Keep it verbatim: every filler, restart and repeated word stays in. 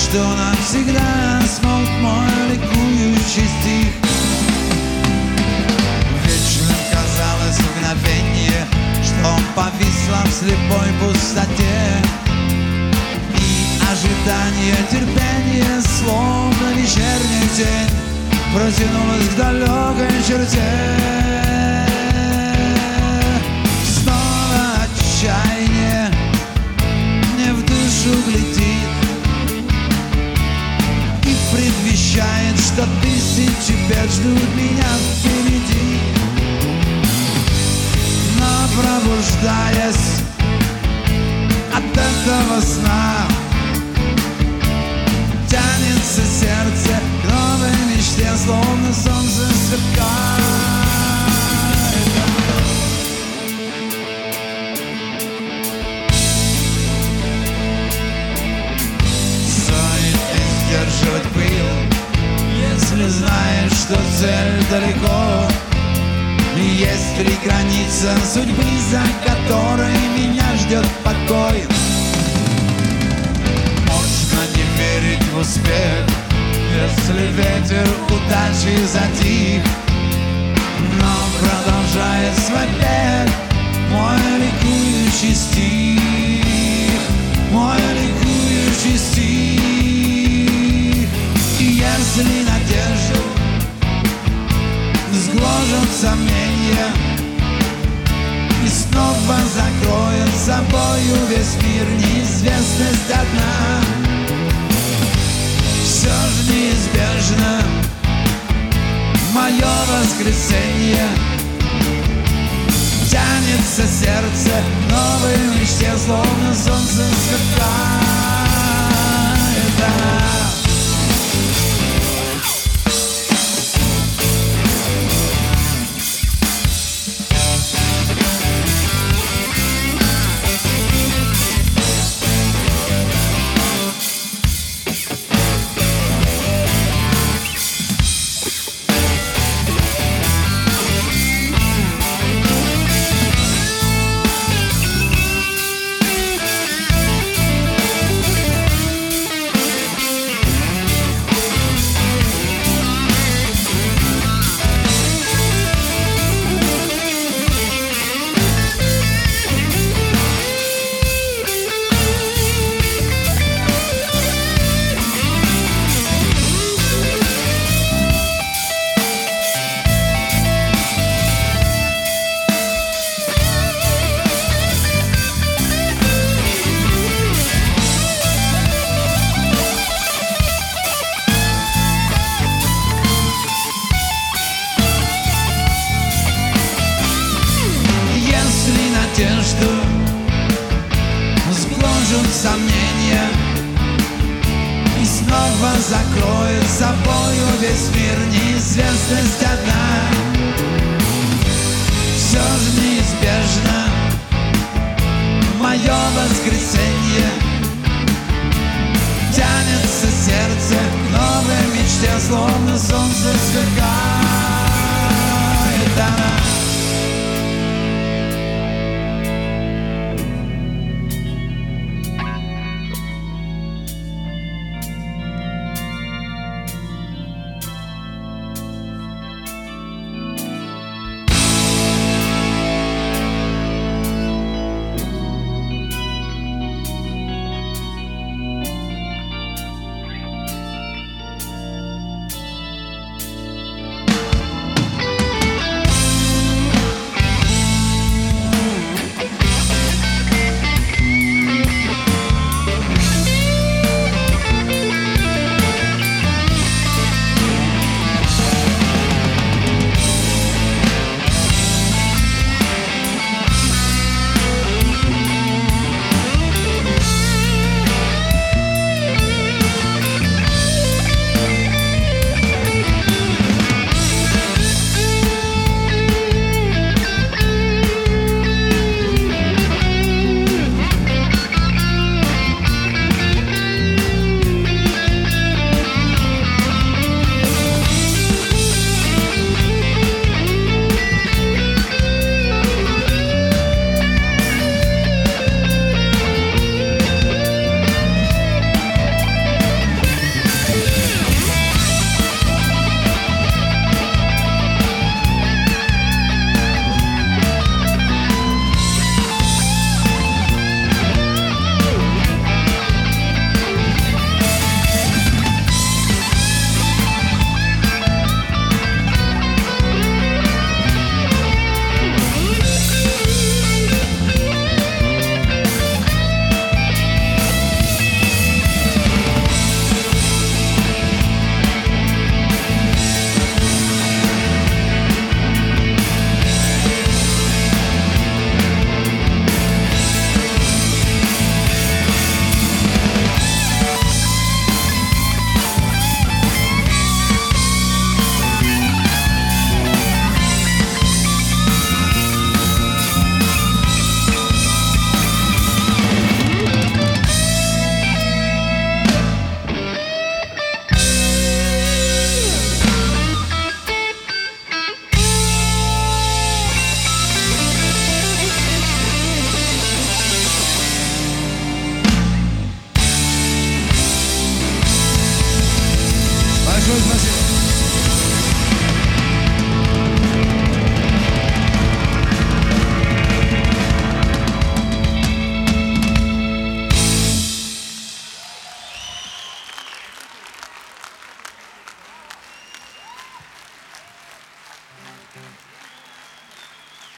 что навсегда смолк мой ликующий стих. Вечным казалось мгновение, что повисло в слепой пустоте, и ожидание, терпение, словно вечерняя тень, протянулась к далекой черте. Снова отчаяние мне в душу глядит и предвещает, что тысячи бед ждут меня впереди. Но пробуждаясь от этого сна, тянется сердце к новой мечте, словно солнце сверкает. Сдерживать пыл, если знаешь, что цель далеко, и есть три границы судьбы, за которой меня ждет покой. Можно не верить в успех, если ветер удачи затих, но продолжает свой бег мой ликующий стих, мой ликующий стих. Если надежду сгложат сомнения и снова закроет собою весь мир, неизвестность одна, все же неизбежно мое воскресенье. Тянется сердце к новой мечте, словно солнце сверкает. Надежду сгложат сомнения и снова закроет собою весь мир, неизвестность одна, все же неизбежно мое воскресенье. Тянется сердце к новой мечте, словно солнце сверкает она. Большое спасибо.